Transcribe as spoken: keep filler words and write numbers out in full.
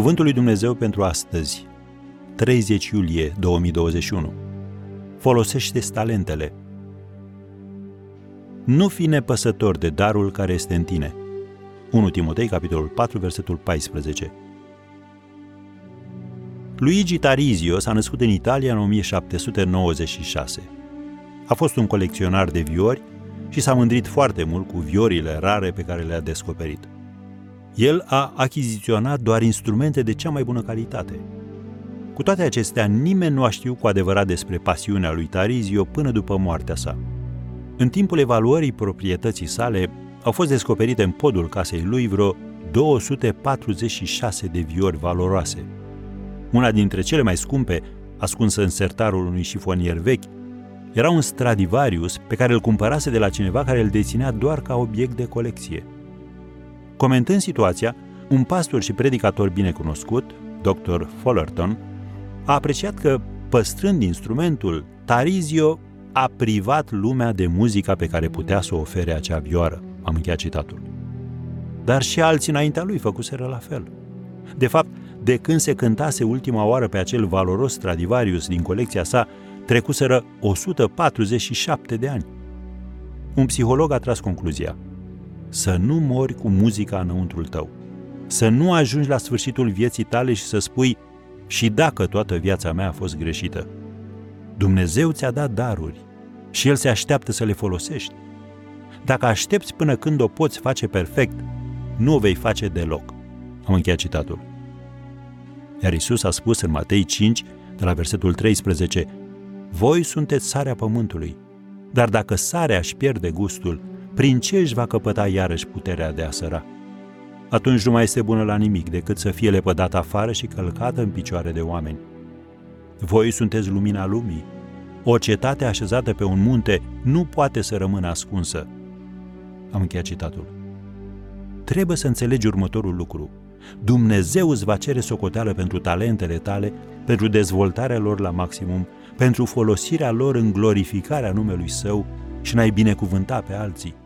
Cuvântul lui Dumnezeu pentru astăzi, treizeci iulie două mii douăzeci și unu. Folosește-ți talentele. Nu fi nepăsător de darul care este în tine. unu Timotei, capitolul patru, versetul paisprezece. Luigi Tarisio s-a născut în Italia în o mie șapte sute nouăzeci și șase. A fost un colecționar de viori și s-a mândrit foarte mult cu viorile rare pe care le-a descoperit. El a achiziționat doar instrumente de cea mai bună calitate. Cu toate acestea, nimeni nu a știut cu adevărat despre pasiunea lui Tarisio până după moartea sa. În timpul evaluării proprietății sale, au fost descoperite în podul casei lui vreo două sute patruzeci și șase de viori valoroase. Una dintre cele mai scumpe, ascunsă în sertarul unui șifonier vechi, era un Stradivarius pe care îl cumpărase de la cineva care îl deținea doar ca obiect de colecție. Comentând situația, un pastor și predicator binecunoscut, doctor Fullerton, a apreciat că, păstrând instrumentul, Tarisio a privat lumea de muzica pe care putea să o ofere acea vioară. Am încheiat citatul. Dar și alții înaintea lui făcuseră la fel. De fapt, de când se cântase ultima oară pe acel valoros Stradivarius din colecția sa, trecuseră o sută patruzeci și șapte de ani. Un psiholog a tras concluzia: să nu mori cu muzica înăuntrul tău. Să nu ajungi la sfârșitul vieții tale și să spui: și dacă toată viața mea a fost greșită. Dumnezeu ți-a dat daruri și El se așteaptă să le folosești. Dacă aștepți până când o poți face perfect, nu o vei face deloc. Am încheiat citatul. Iar Iisus a spus în Matei cinci, de la versetul treisprezece: voi sunteți sarea pământului, dar dacă sarea își pierde gustul, prin ce își va căpăta iarăși puterea de a săra? Atunci nu mai este bună la nimic decât să fie lepădată afară și călcată în picioare de oameni. Voi sunteți lumina lumii. O cetate așezată pe un munte nu poate să rămână ascunsă. Am încheiat citatul. Trebuie să înțelegi următorul lucru. Dumnezeu îți va cere socoteală pentru talentele tale, pentru dezvoltarea lor la maximum, pentru folosirea lor în glorificarea numelui Său și în a-i binecuvânta pe alții.